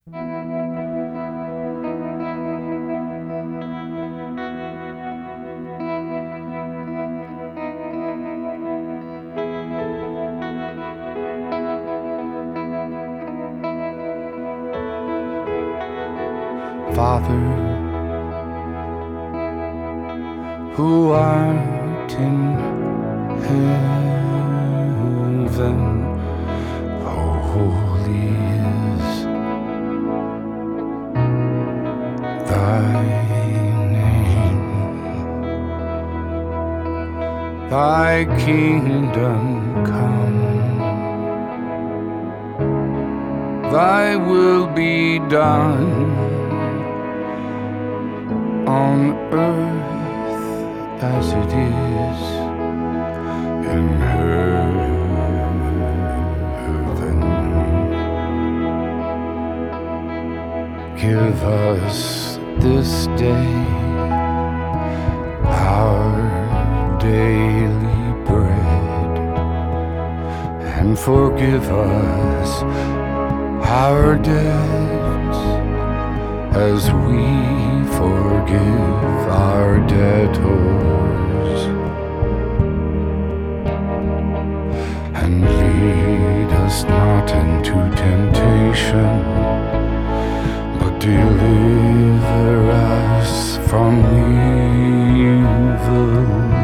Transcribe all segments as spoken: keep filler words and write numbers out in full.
Father, who art in heaven, how holy is thy name. Thy kingdom come, thy will be done on earth as it is in heaven. Give us this day our daily bread, and forgive us our debts as we forgive our debtors, and lead us not into temptation, but deliver us from evil.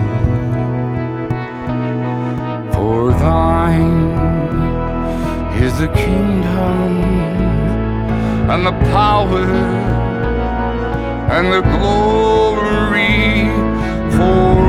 For thine is the kingdom and the power and the glory for